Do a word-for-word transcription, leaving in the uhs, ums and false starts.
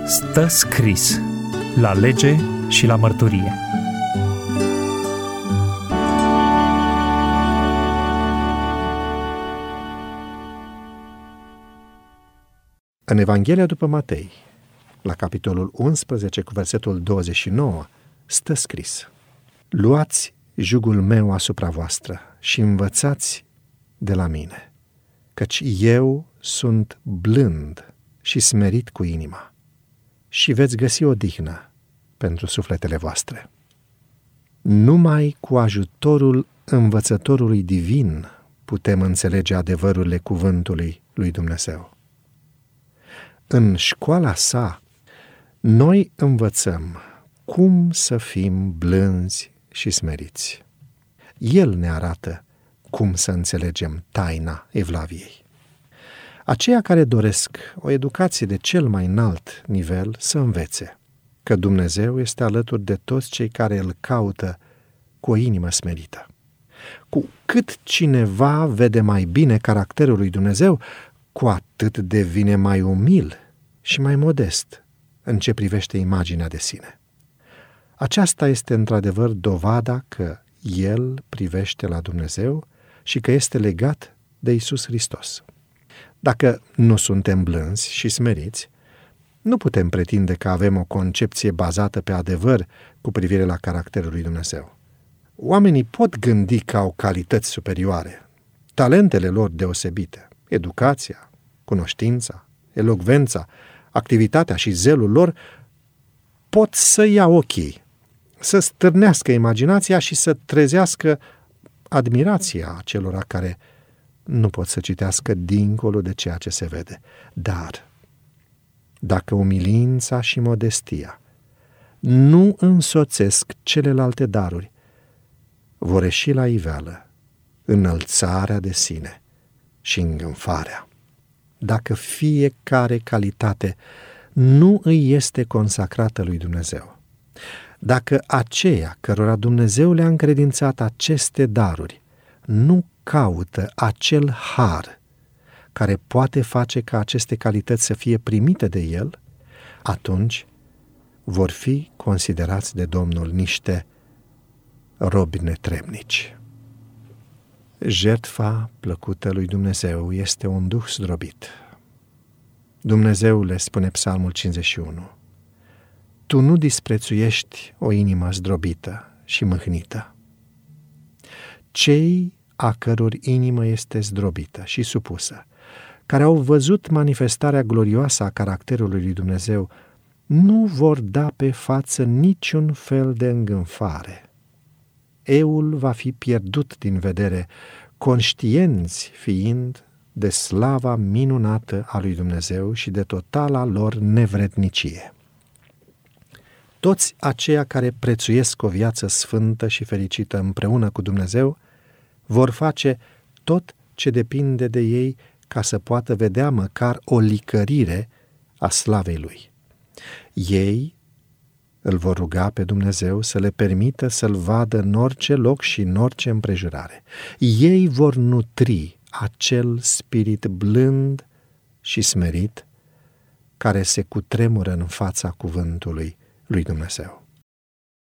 Stă scris la lege și la mărturie. În Evanghelia după Matei, la capitolul unsprezece cu versetul douăzeci și nouă, stă scris: Luați jugul meu asupra voastră și învățați de la mine, căci eu sunt blând și smerit cu inima, și veți găsi odihnă pentru sufletele voastre. Numai cu ajutorul învățătorului divin putem înțelege adevărurile cuvântului lui Dumnezeu. În școala sa, noi învățăm cum să fim blânzi și smeriți. El ne arată cum să înțelegem taina evlaviei. Aceia care doresc o educație de cel mai înalt nivel să învețe că Dumnezeu este alături de toți cei care îl caută cu o inimă smerită. Cu cât cineva vede mai bine caracterul lui Dumnezeu, cu atât devine mai umil și mai modest în ce privește imaginea de sine. Aceasta este într-adevăr dovada că el privește la Dumnezeu și că este legat de Iisus Hristos. Dacă nu suntem blânzi și smeriți, nu putem pretinde că avem o concepție bazată pe adevăr cu privire la caracterul lui Dumnezeu. Oamenii pot gândi că au calități superioare, talentele lor deosebite, educația, cunoștința, elocvența, activitatea și zelul lor pot să ia ochii, să stârnească imaginația și să trezească admirația acelora care nu pot să citească dincolo de ceea ce se vede. Dar dacă umilința și modestia nu însoțesc celelalte daruri, vor ieși la iveală înălțarea de sine și îngânfarea. Dacă fiecare calitate nu îi este consacrată lui Dumnezeu, dacă aceia cărora Dumnezeu le-a încredințat aceste daruri nu caută acel har care poate face ca aceste calități să fie primite de El, atunci vor fi considerați de Domnul niște robi netrebnici. Jertfa plăcută lui Dumnezeu este un duh zdrobit. Dumnezeule, spune Psalmul cincizeci și unu, Tu nu disprețuiești o inimă zdrobită și mâhnită. Cei a căror inimă este zdrobită și supusă, care au văzut manifestarea glorioasă a caracterului lui Dumnezeu, nu vor da pe față niciun fel de îngânfare. Eul va fi pierdut din vedere, conștienți fiind de slava minunată a lui Dumnezeu și de totala lor nevrednicie. Toți aceia care prețuiesc o viață sfântă și fericită împreună cu Dumnezeu vor face tot ce depinde de ei ca să poată vedea măcar o licărire a slavei Lui. Ei îl vor ruga pe Dumnezeu să le permită să-L vadă în orice loc și în orice împrejurare. Ei vor nutri acel spirit blând și smerit care se cutremură în fața cuvântului lui Dumnezeu.